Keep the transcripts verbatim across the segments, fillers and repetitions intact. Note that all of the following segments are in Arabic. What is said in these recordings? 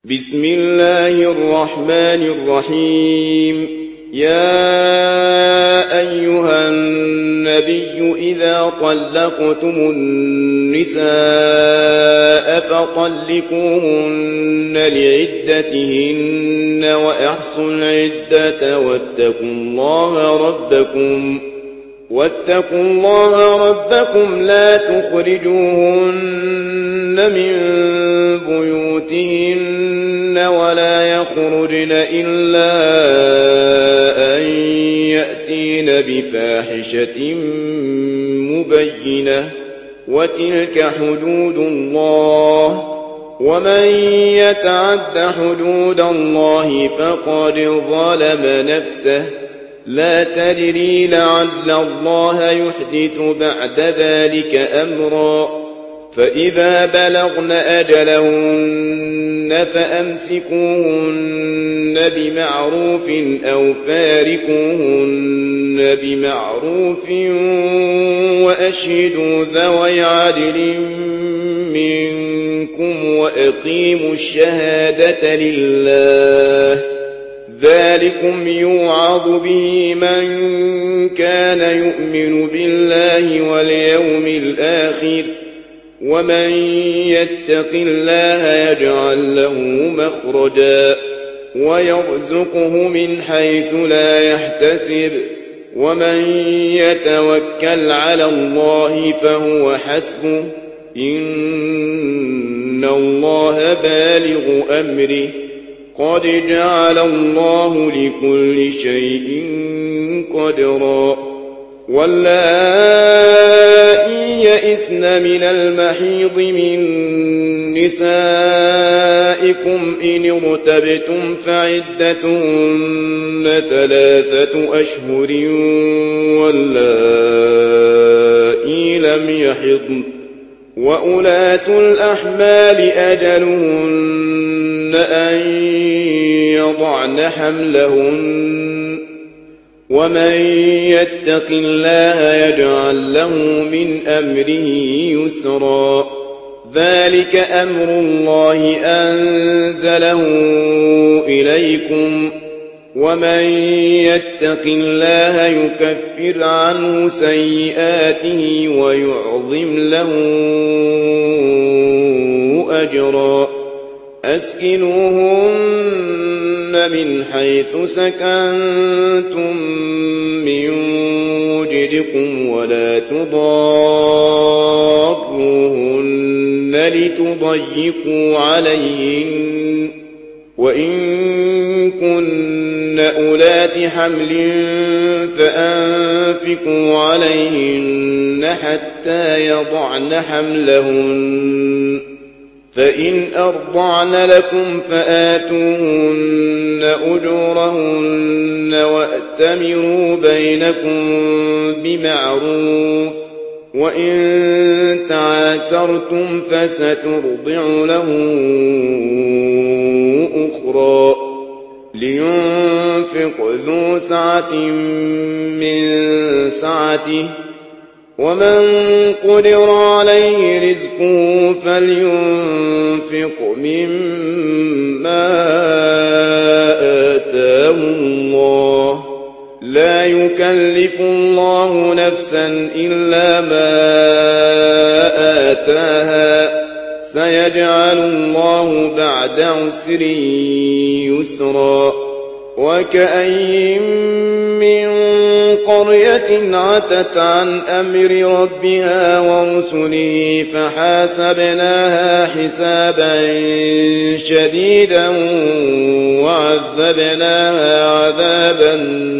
بسم الله الرحمن الرحيم. يا أيها النبي إذا طلقتم النساء فطلقوهن لعدتهن وأحصوا العدة واتقوا الله ربكم واتقوا الله ربكم لا تخرجوهن من بيوتهن ولا يخرجن إلا أن يأتين بفاحشة مبينة وتلك حدود الله ومن يتعد حدود الله فقد ظلم نفسه لا تدري لعل الله يحدث بعد ذلك أمرا. فإذا بلغن أجلهن فأمسكوهن بمعروف أو فارقوهن بمعروف وأشهدوا ذوي عدل منكم وأقيموا الشهادة لله ذلكم يوعظ به من كان يؤمن بالله واليوم الآخر ومن يتق الله يجعل له مخرجا ويرزقه من حيث لا يحتسب ومن يتوكل على الله فهو حسبه إن الله بالغ أمره قد جعل الله لكل شيء قدرا. واللائي يئسن من المحيض من نسائكم إن ارتبتم فعدتهن ثلاثة أشهر واللائي لم يحضن وأولاة الأحمال أجلهن أن يضعن حملهن ومن يتق الله يجعل له من أمره يسرا. ذلك أمر الله أنزله إليكم ومن يتق الله يكفر عنه سيئاته ويعظم له أجرا. أسكنوهن من حيث سكنتم من وجدكم ولا تضاروهن لتضيقوا عليهن وإن كن أولات حمل فأنفقوا عليهن حتى يضعن حملهن فإن أرضعن لكم فآتوهن أجورهن وأتمروا بينكم بمعروف وإن تعاسرتم فسترضع له أخرى. لينفق ذو سعة من سعته ومن قدر عليه رزقه فلينفق مما آتاه الله لا يكلف الله نفسا إلا ما آتاها سيجعل الله بعد عسر يسرا. وكأين من قرية عتت عن أمر ربها ورسله فحاسبناها حسابا شديدا وعذبناها عذابا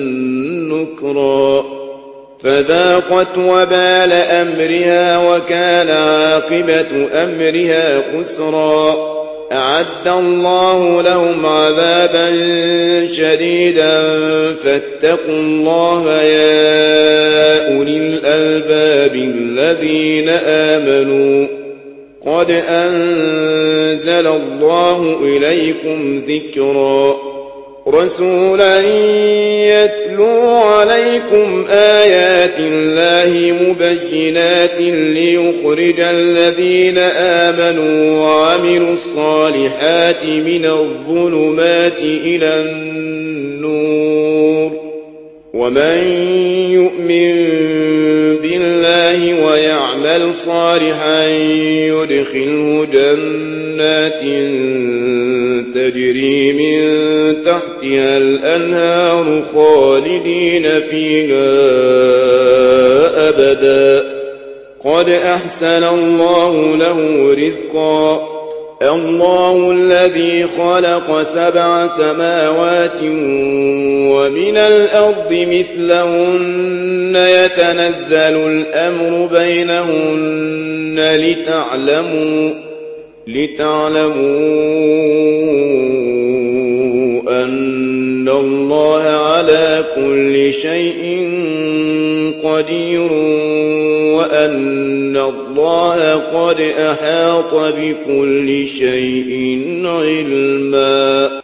نكرا فذاقت وبال أمرها وكان عاقبة أمرها خسرا. أعد الله لهم عذابا شديدا فاتقوا الله يا أولي الألباب الذين آمنوا قد أنزل الله إليكم ذكرا. رسولا يتلو عليكم آيات الله مبينات ليخرج الذين آمنوا وعملوا الصالحات من الظلمات إلى النور ومن يؤمن بالله ويعمل صالحا يدخله جنات تجري من تحتها الأنهار خالدين فيها أبدا قد أحسن الله له رزقا الله الذي خلق سبع سماوات ومن الأرض مثلهن يتنزل الأمر بينهن لتعلموا لتعلموا أن الله على كل شيء قدير وأن الله قد أحاط بكل شيء علما